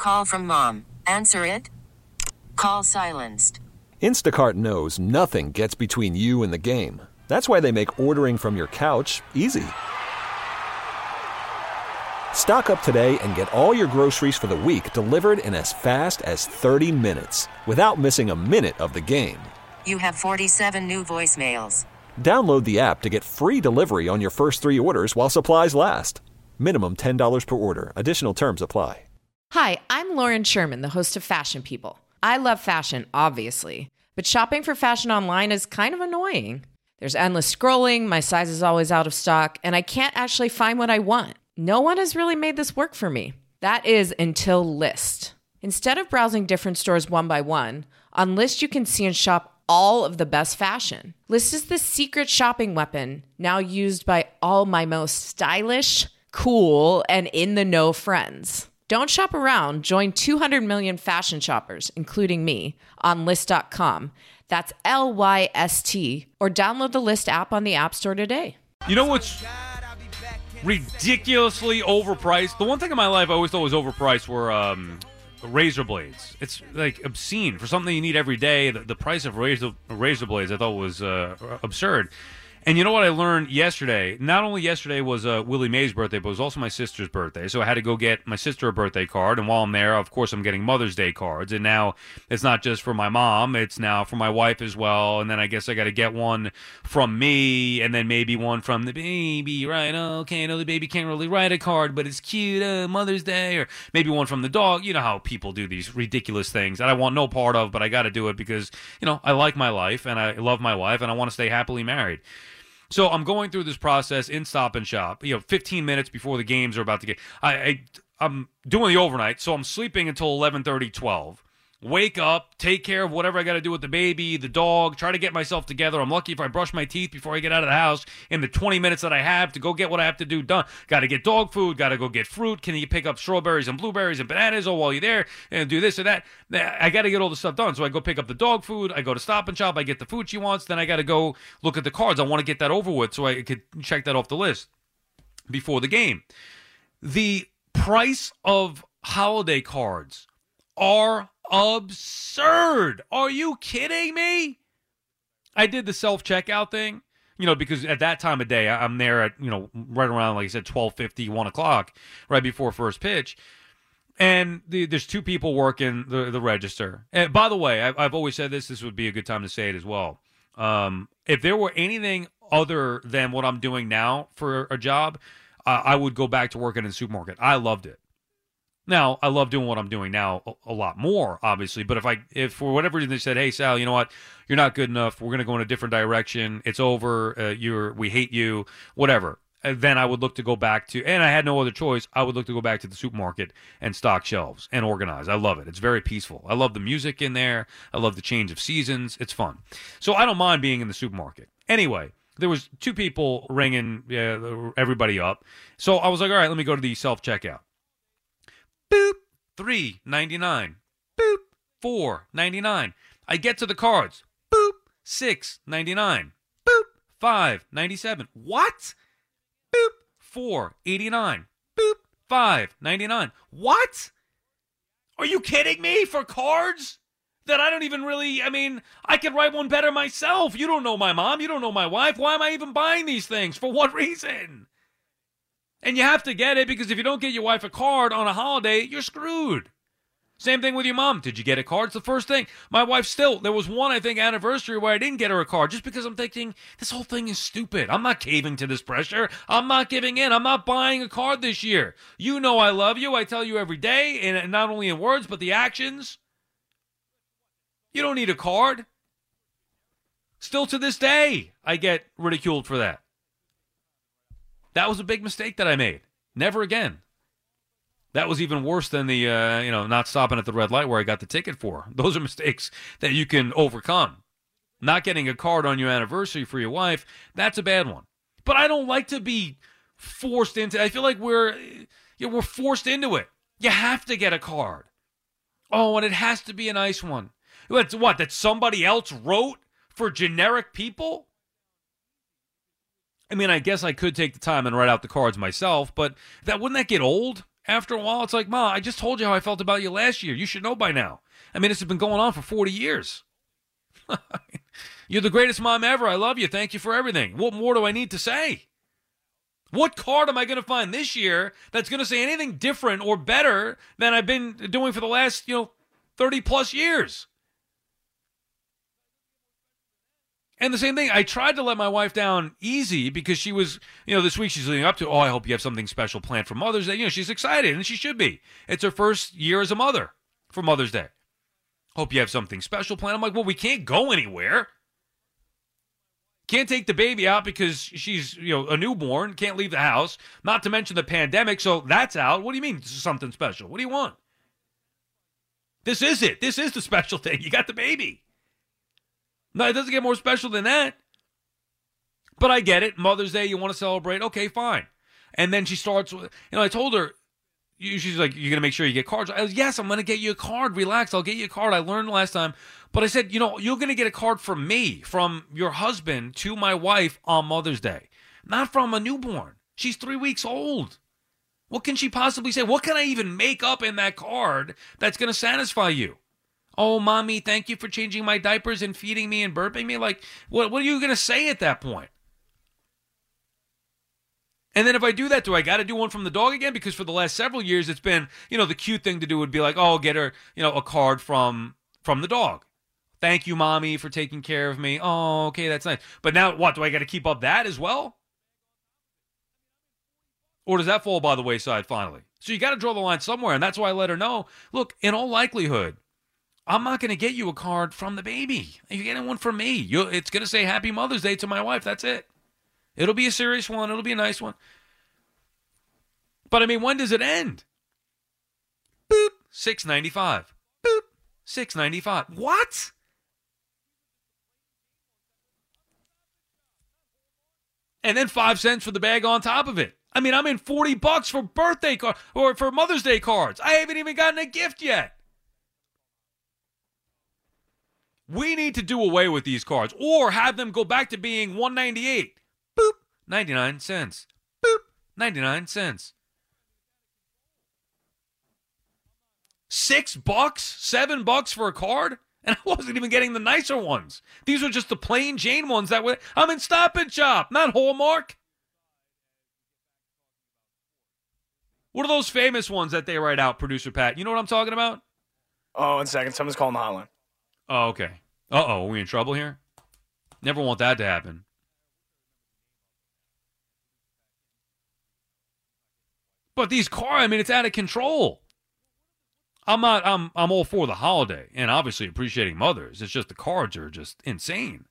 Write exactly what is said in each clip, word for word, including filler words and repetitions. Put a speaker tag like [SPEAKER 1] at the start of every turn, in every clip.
[SPEAKER 1] Call from mom. Answer it. Call silenced.
[SPEAKER 2] Instacart knows nothing gets between you and the game. That's why they make ordering from your couch easy. Stock up today and get all your groceries for the week delivered in as fast as thirty minutes without missing a minute of the game.
[SPEAKER 1] You have forty-seven new voicemails.
[SPEAKER 2] Download the app to get free delivery on your first three orders while supplies last. Minimum ten dollars per order. Additional terms apply.
[SPEAKER 3] Hi, I'm Lauren Sherman, the host of Fashion People. I love fashion, obviously, but shopping for fashion online is kind of annoying. There's endless scrolling, my size is always out of stock, and I can't actually find what I want. No one has really made this work for me. That is until Lyst. Instead of browsing different stores one by one, on Lyst you can see and shop all of the best fashion. Lyst is the secret shopping weapon now used by all my most stylish, cool, and in-the-know friends. Don't shop around. Join two hundred million fashion shoppers, including me, on Lyst dot com. That's L Y S T. Or download the Lyst app on the App Store today.
[SPEAKER 4] You know what's ridiculously overpriced? The one thing in my life I always thought was overpriced were um, razor blades. It's like obscene. For something you need every day, the, the price of razor, razor blades I thought was uh, absurd. And you know what I learned yesterday? Not only yesterday was uh, Willie Mae's birthday, but it was also my sister's birthday. So I had to go get my sister a birthday card. And while I'm there, of course, I'm getting Mother's Day cards. And now it's not just for my mom. It's now for my wife as well. And then I guess I got to get one from me and then maybe one from the baby, right? Oh, okay, I know the baby can't really write a card, but it's cute, uh, Mother's Day. Or maybe one from the dog. You know how people do these ridiculous things that I want no part of, but I got to do it because, you know, I like my life and I love my wife and I want to stay happily married. So I'm going through this process in Stop and Shop, you know, fifteen minutes before the games are about to get. I, I, I'm doing the overnight, so I'm sleeping until eleven thirty, twelve. Wake up, take care of whatever I got to do with the baby, the dog, try to get myself together. I'm lucky if I brush my teeth before I get out of the house in the twenty minutes that I have to go get what I have to do done. Got to get dog food, got to go get fruit. Can you pick up strawberries and blueberries and bananas? Oh, while you're there, and do this or that. I got to get all the stuff done. So I go pick up the dog food. I go to Stop and Shop. I get the food she wants. Then I got to go look at the cards. I want to get that over with so I could check that off the list before the game. The price of holiday cards are absurd. Are you kidding me? I did the self-checkout thing, you know, because at that time of day, I'm there at, you know, right around, like I said, twelve fifty, one o'clock, right before first pitch. And the, there's two people working the, the register. And by the way, I've, I've always said this, this would be a good time to say it as well. Um, if there were anything other than what I'm doing now for a job, uh, I would go back to working in the supermarket. I loved it. Now, I love doing what I'm doing now a, a lot more, obviously, but if I, if for whatever reason they said, hey, Sal, you know what, you're not good enough, we're going to go in a different direction, it's over, uh, you're, we hate you, whatever, and then I would look to go back to, and I had no other choice, I would look to go back to the supermarket and stock shelves and organize. I love it. It's very peaceful. I love the music in there. I love the change of seasons. It's fun. So I don't mind being in the supermarket. Anyway, there was two people ringing uh, everybody up, so I was like, all right, let me go to the self-checkout. Boop, three ninety-nine. Boop, four ninety-nine. I get to the cards. Boop, six ninety-nine. Boop, five ninety-seven. What? Boop, four eighty-nine. Boop, five ninety-nine. What? Are you kidding me? For cards that I don't even really, I mean, I could write one better myself. You don't know my mom. You don't know my wife. Why am I even buying these things? For what reason? And you have to get it because if you don't get your wife a card on a holiday, you're screwed. Same thing with your mom. Did you get a card? It's the first thing. My wife still, there was one, I think, anniversary where I didn't get her a card just because I'm thinking, this whole thing is stupid. I'm not caving to this pressure. I'm not giving in. I'm not buying a card this year. You know I love you. I tell you every day, and not only in words, but the actions. You don't need a card. Still to this day, I get ridiculed for that. That was a big mistake that I made. Never again. That was even worse than the, uh, you know, not stopping at the red light where I got the ticket for. Those are mistakes that you can overcome. Not getting a card on your anniversary for your wife, that's a bad one. But I don't like to be forced into. I feel like we're, you know, we're forced into it. You have to get a card. Oh, and it has to be a nice one. That's what, that somebody else wrote for generic people? I mean, I guess I could take the time and write out the cards myself, but that wouldn't that get old after a while, it's like, Ma, I just told you how I felt about you last year. You should know by now. I mean, this has been going on for forty years. You're the greatest mom ever. I love you. Thank you for everything. What more do I need to say? What card am I going to find this year that's going to say anything different or better than I've been doing for the last, you know, thirty plus years? And the same thing, I tried to let my wife down easy because she was, you know, this week she's leading up to, oh, I hope you have something special planned for Mother's Day. You know, she's excited, and she should be. It's her first year as a mother for Mother's Day. Hope you have something special planned. I'm like, well, we can't go anywhere. Can't take the baby out because she's, you know, a newborn. Can't leave the house. Not to mention the pandemic, so that's out. What do you mean this is something special? What do you want? This is it. This is the special thing. You got the baby. No, it doesn't get more special than that. But I get it. Mother's Day, you want to celebrate. Okay, fine. And then she starts with, you know, I told her, she's like, you're going to make sure you get cards. I was, yes, I'm going to get you a card. Relax. I'll get you a card. I learned last time. But I said, you know, you're going to get a card from me, from your husband to my wife on Mother's Day. Not from a newborn. She's three weeks old. What can she possibly say? What can I even make up in that card that's going to satisfy you? Oh, Mommy, thank you for changing my diapers and feeding me and burping me. Like, what, what are you going to say at that point? And then if I do that, do I got to do one from the dog again? Because for the last several years, it's been, you know, the cute thing to do would be like, oh, get her, you know, a card from from the dog. Thank you, Mommy, for taking care of me. Oh, okay, that's nice. But now what? Do I got to keep up that as well? Or does that fall by the wayside finally? So you got to draw the line somewhere. And that's why I let her know, look, in all likelihood, I'm not going to get you a card from the baby. You're getting one from me. You'll, it's going to say Happy Mother's Day to my wife. That's it. It'll be a serious one. It'll be a nice one. But, I mean, when does it end? Boop, six ninety-five. Boop, six ninety-five. What? And then five cents for the bag on top of it. I mean, I'm in forty bucks for birthday card or for Mother's Day cards. I haven't even gotten a gift yet. We need to do away with these cards or have them go back to being one ninety-eight. Boop, ninety-nine cents. Boop, ninety-nine cents. Six bucks? Seven bucks for a card? And I wasn't even getting the nicer ones. These were just the plain Jane ones that were, I'm in Stop and Shop, not Hallmark. What are those famous ones that they write out, Producer Pat? You know what I'm talking about?
[SPEAKER 5] Oh, one second. Someone's calling the hotline.
[SPEAKER 4] Oh, okay. Uh-oh, are we in trouble here? Never want that to happen. But these cars, I mean, it's out of control. I'm not, I'm I'm all for the holiday and obviously appreciating mothers. It's just the cards are just insane.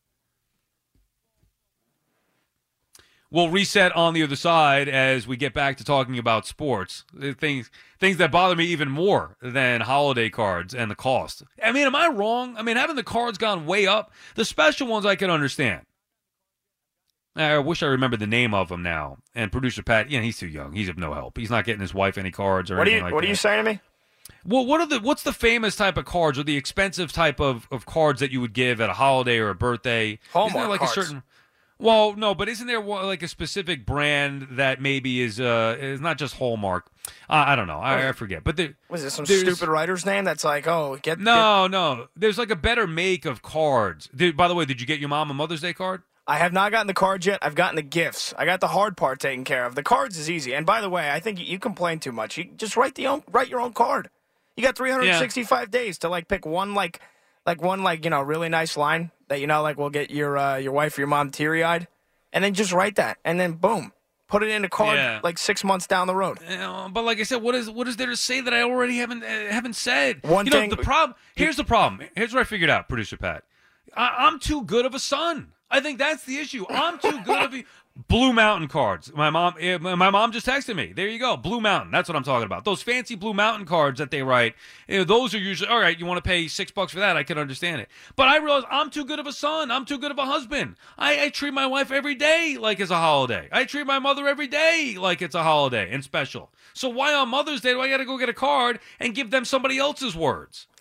[SPEAKER 4] We'll reset on the other side as we get back to talking about sports. Things things that bother me even more than holiday cards and the cost. I mean, am I wrong? I mean, haven't the cards gone way up? The special ones I can understand. I wish I remembered the name of them now. And Producer Pat, yeah, he's too young. He's of no help. He's not getting his wife any cards or
[SPEAKER 5] what
[SPEAKER 4] anything
[SPEAKER 5] you,
[SPEAKER 4] like
[SPEAKER 5] what
[SPEAKER 4] that.
[SPEAKER 5] What are you saying to me?
[SPEAKER 4] Well, what are the what's the famous type of cards or the expensive type of, of cards that you would give at a holiday or a birthday?
[SPEAKER 5] Hallmark
[SPEAKER 4] Isn't there like
[SPEAKER 5] cards.
[SPEAKER 4] a certain Well, no, but isn't there one, like a specific brand that maybe is uh is not just Hallmark? Uh, I don't know. I, I forget. But there,
[SPEAKER 5] Was it some
[SPEAKER 4] there's-
[SPEAKER 5] stupid writer's name that's like, oh, get
[SPEAKER 4] No, no. There's like a better make of cards. Did, by the way, did you get your mom a Mother's Day card?
[SPEAKER 5] I have not gotten the cards yet. I've gotten the gifts. I got the hard part taken care of. The cards is easy. And by the way, I think you, you complain too much. You just write the own, write your own card. You got three hundred sixty-five days to like pick one like like one like, you know, really nice line that you know like will get your uh, your wife or your mom teary-eyed. And then just write that. And then boom. Put it in a card
[SPEAKER 4] Yeah.
[SPEAKER 5] like six months down the road.
[SPEAKER 4] You know, but like I said, what is what is there to say that I already haven't uh, haven't said?
[SPEAKER 5] One
[SPEAKER 4] you know,
[SPEAKER 5] thing-
[SPEAKER 4] the problem. Here's the problem. Here's what I figured out, Producer Pat. I, I'm too good of a son. I think that's the issue. I'm too good of a Blue Mountain cards. My mom, eh, my mom just texted me. There you go, Blue Mountain. That's what I'm talking about. Those fancy Blue Mountain cards that they write. You know, those are usually all right. You want to pay six bucks for that? I can understand it. But I realize I'm too good of a son. I'm too good of a husband. I, I treat my wife every day like it's a holiday. I treat my mother every day like it's a holiday and special. So why on Mother's Day do I got to go get a card and give them somebody else's words?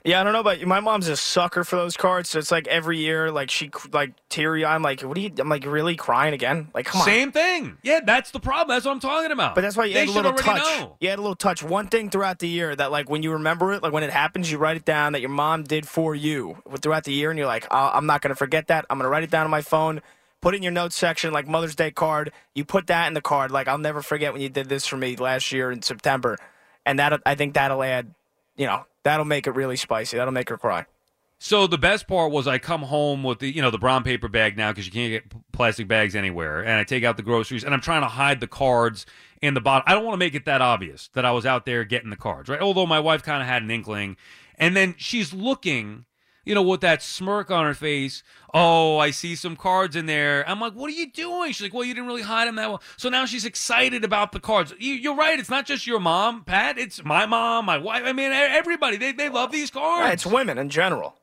[SPEAKER 5] Yeah, I don't know about you. My mom's a sucker for those cards. So it's like every year, like she like teary. I'm like, what are you? I'm like, really crying again? Like, come on.
[SPEAKER 4] Same thing. Yeah, that's the problem. That's what I'm talking about.
[SPEAKER 5] But that's why you
[SPEAKER 4] they
[SPEAKER 5] add a little
[SPEAKER 4] already
[SPEAKER 5] touch.
[SPEAKER 4] Know.
[SPEAKER 5] You add a little touch. One thing throughout the year that, like, when you remember it, like when it happens, you write it down that your mom did for you throughout the year, and you're like, oh, I'm not gonna forget that. I'm gonna write it down on my phone. Put it in your notes section, like Mother's Day card. You put that in the card. Like, I'll never forget when you did this for me last year in September. And that I think that'll add, you know, that'll make it really spicy. That'll make her cry.
[SPEAKER 4] So the best part was I come home with the, you know, the brown paper bag now because you can't get plastic bags anywhere. And I take out the groceries, and I'm trying to hide the cards in the bottom. I don't want to make it that obvious that I was out there getting the cards, right? Although my wife kind of had an inkling. And then she's looking, you know, with that smirk on her face. Oh, I see some cards in there. I'm like, what are you doing? She's like, well, you didn't really hide them that well. So now she's excited about the cards. You, you're right. It's not just your mom, Pat. It's my mom, my wife. I mean, everybody. They they love these cards.
[SPEAKER 5] Yeah, it's women in general.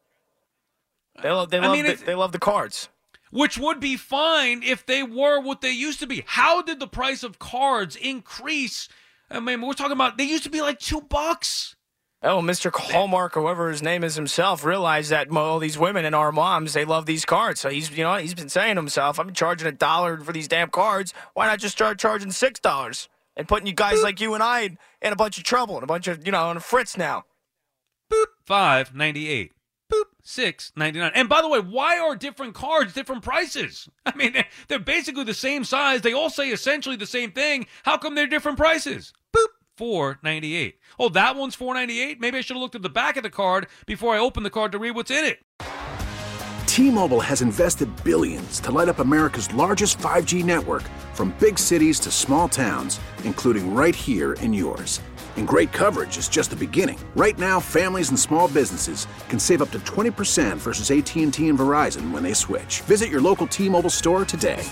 [SPEAKER 5] They love, they, love
[SPEAKER 4] I mean,
[SPEAKER 5] the, they love the cards.
[SPEAKER 4] Which would be fine if they were what they used to be. How did the price of cards increase? I mean, we're talking about, they used to be like two bucks.
[SPEAKER 5] Oh, Mister Hallmark, whoever his name is himself, realized that all these women and our moms, they love these cards. So he's, you know, he's been saying to himself, I'm charging a dollar for these damn cards. Why not just start charging six dollars and putting you guys like you and I in, in a bunch of trouble and a bunch of, you know, on a fritz now?
[SPEAKER 4] Boop, five ninety-eight. Boop, six ninety-nine. And by the way, why are different cards different prices? I mean, they're basically the same size. They all say essentially the same thing. How come they're different prices? Boop, four ninety-eight. Oh, that one's four ninety-eight? Maybe I should have looked at the back of the card before I opened the card to read what's in it.
[SPEAKER 6] T-Mobile has invested billions to light up America's largest five G network, from big cities to small towns, including right here in yours. And great coverage is just the beginning. Right now, families and small businesses can save up to twenty percent versus A T and T and Verizon when they switch. Visit your local T-Mobile store today.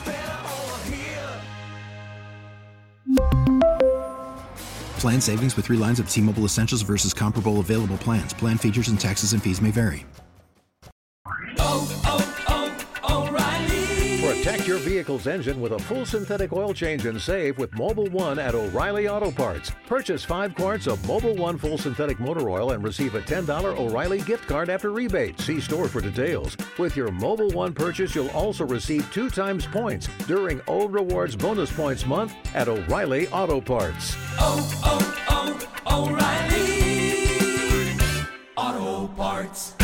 [SPEAKER 7] Plan savings with three lines of T-Mobile Essentials versus comparable available plans. Plan features and taxes and fees may vary.
[SPEAKER 8] Oh, oh, oh, O'Reilly.
[SPEAKER 9] Protect your vehicle's engine with a full synthetic oil change and save with Mobil one at O'Reilly Auto Parts. Purchase five quarts of Mobil one full synthetic motor oil and receive a ten dollars O'Reilly gift card after rebate. See store for details. With your Mobil one purchase, you'll also receive two times points during O Rewards Bonus Points Month at O'Reilly Auto Parts.
[SPEAKER 8] Oh, oh, oh, O'Reilly Auto Parts.